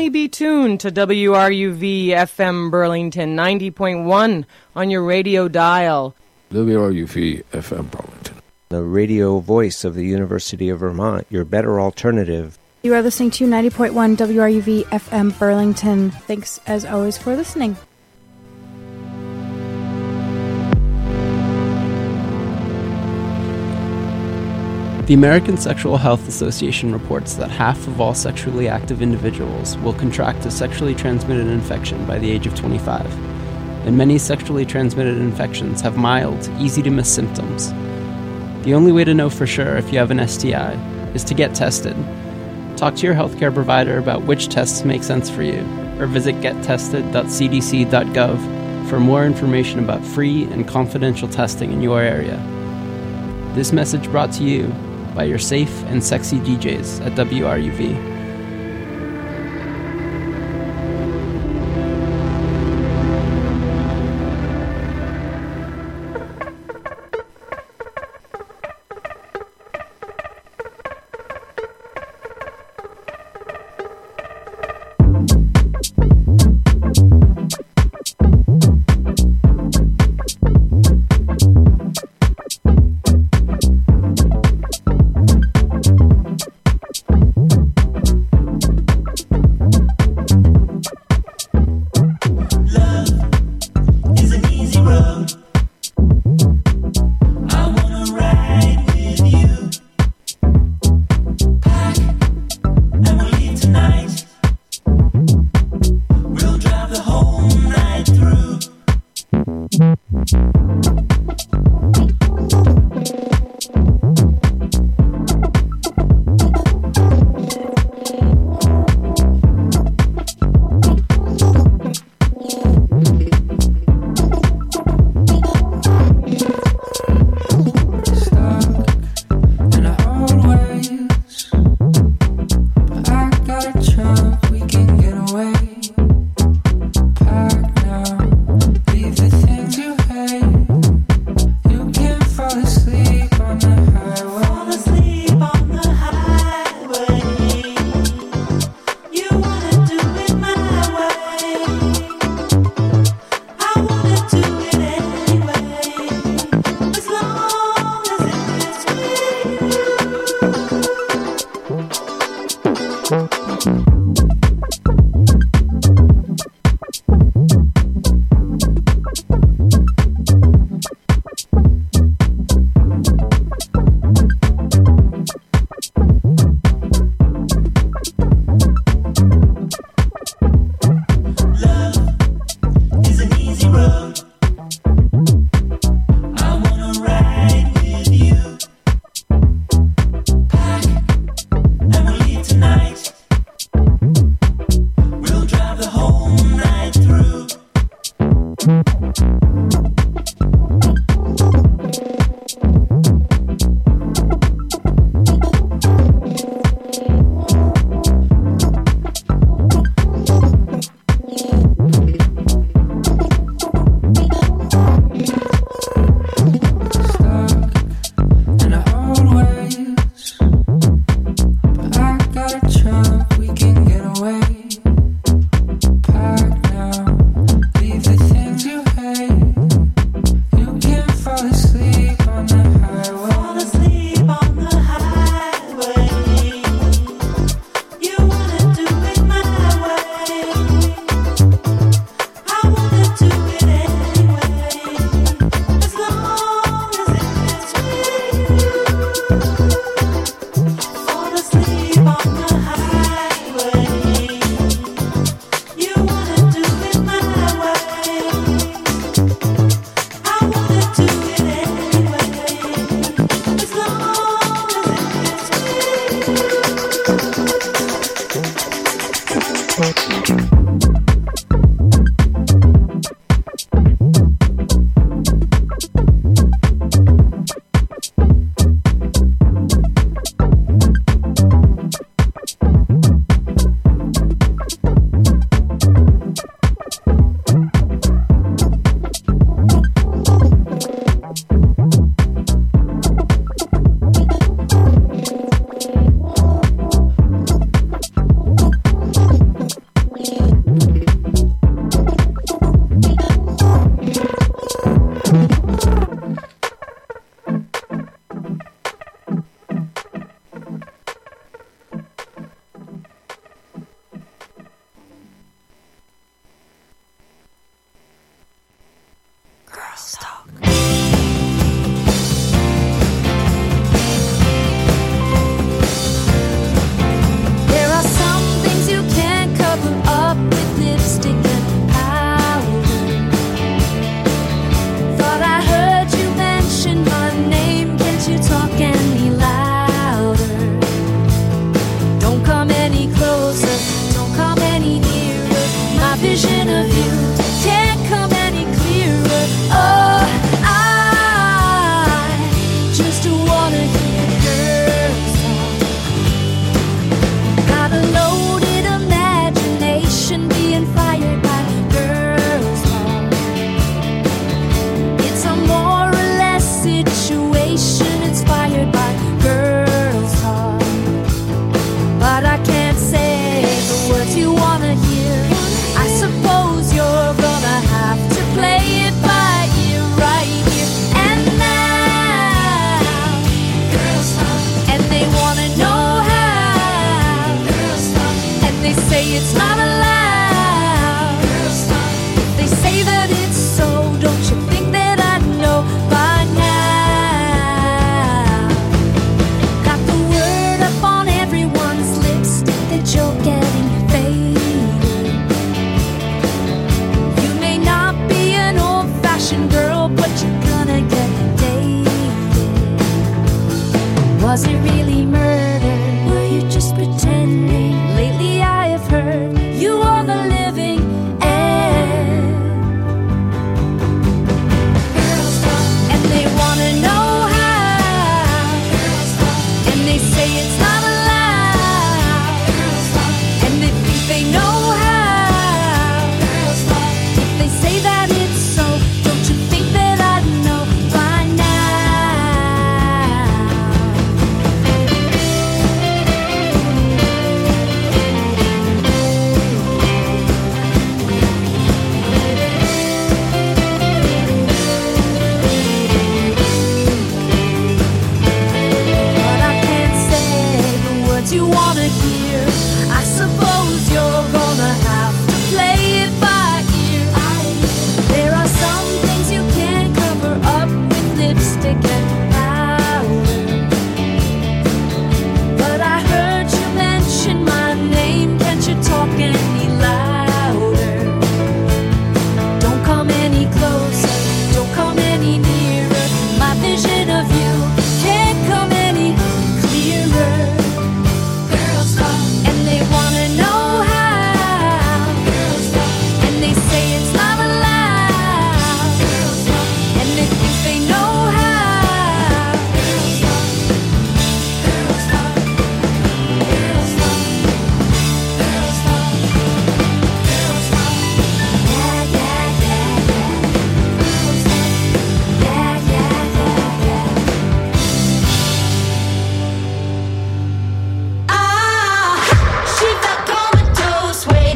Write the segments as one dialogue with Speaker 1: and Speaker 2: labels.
Speaker 1: certainly be tuned to WRUV FM Burlington 90.1 on your radio dial.
Speaker 2: WRUV FM Burlington.
Speaker 3: The radio voice of the University of Vermont, your better alternative.
Speaker 4: You are listening to 90.1 WRUV FM Burlington. Thanks, as always, for listening.
Speaker 5: The American Sexual Health Association reports that half of all sexually active individuals will contract a sexually transmitted infection by the age of 25. And many sexually transmitted infections have mild, easy-to-miss symptoms. The only way to know for sure if you have an STI is to get tested. Talk to your healthcare provider about which tests make sense for you, or visit gettested.cdc.gov for more information about free and confidential testing in your area. This message brought to you by your safe and sexy DJs at WRUV.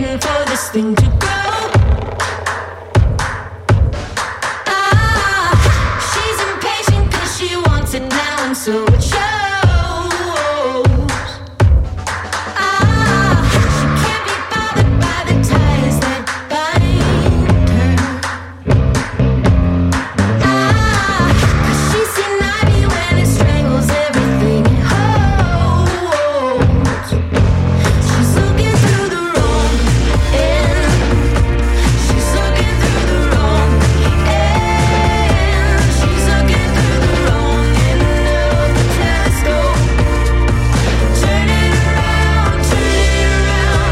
Speaker 6: waiting for this thing to grow. She's impatient 'cause she wants it now, and so it shows. She can't be bothered by the ties that bind her. 'Cause she's seen ivy when it strangles everything it holds. She's looking through the wrong end. She's looking through the wrong end. She's looking through the wrong end of the telescope. Turn it around, turn it around.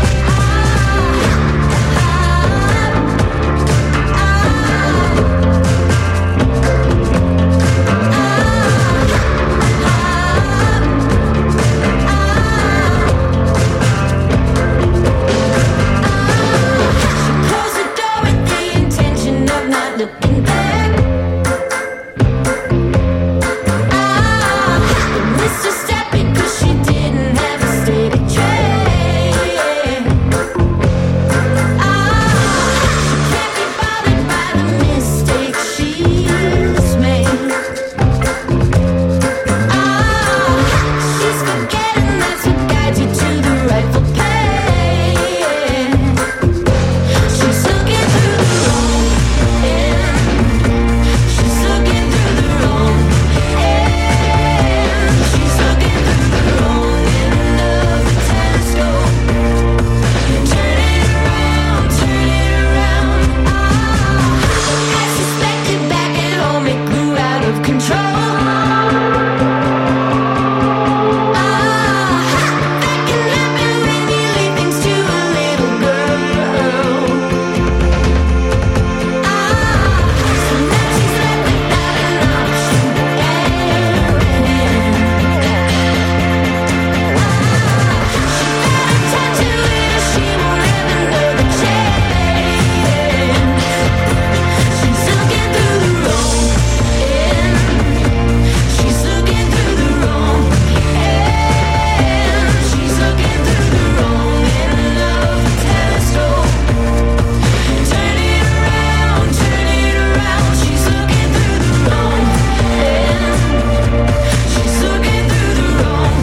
Speaker 6: Close the door with the intention of not looking back. Missed a step because she didn't have a steady track. She can't be bothered by the mistakes she's made. She's forgetting that's what guides you to the rightful path. She's looking through the wrong end. She's looking through the wrong end. She's looking through the wrong end of the telescope. Turn it around, turn it around. I suspected back at home it grew out of control. That can happen when you leave things to a little girl. So now she's left without an option. She got a tattoo and she won't ever know the chance. She's looking through the wrong end. She's looking through the wrong end. She's looking through the wrong end of the telescope. Turn it around, turn it around. She's looking through the wrong end. She's looking through the wrong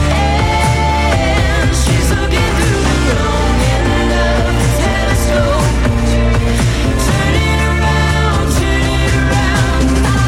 Speaker 6: end. She's looking through the wrong end of the telescope. Turn it around, turn it around.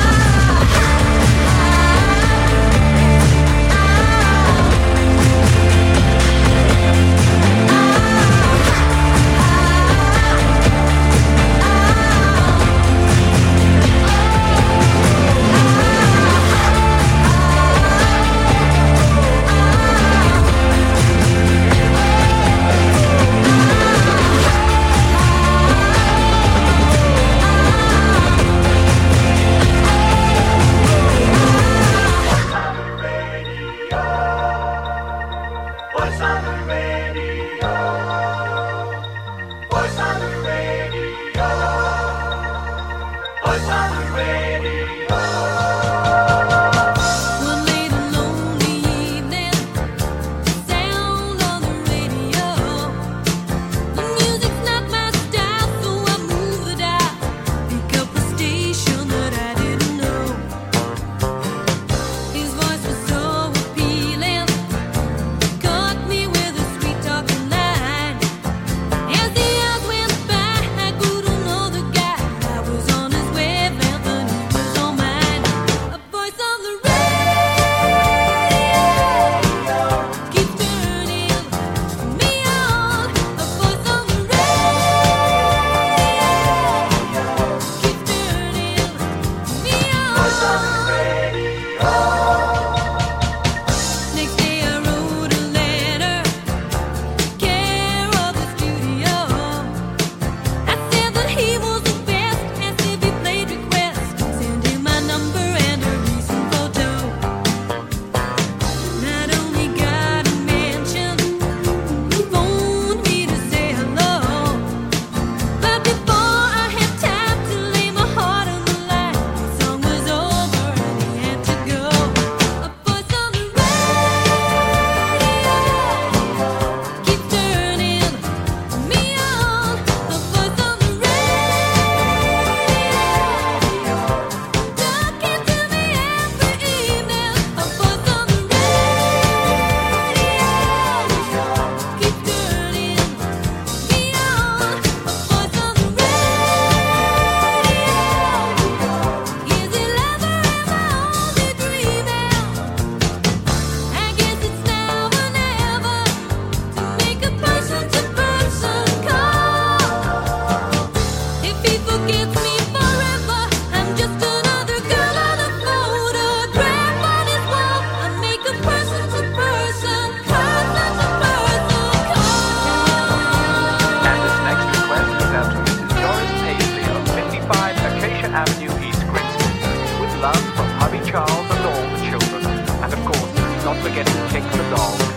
Speaker 7: Voice on the radio. Voice on the radio. Voice on the radio.
Speaker 6: One late and lonely evening, sound on the radio. The music's not my style, so I move it out. Pick up a station that I didn't know. His voice was so appealing, caught me with a sweet talking line. As the hours went by, I grew to know the guy. I was on his wavelength.
Speaker 8: getting kicked for the goal.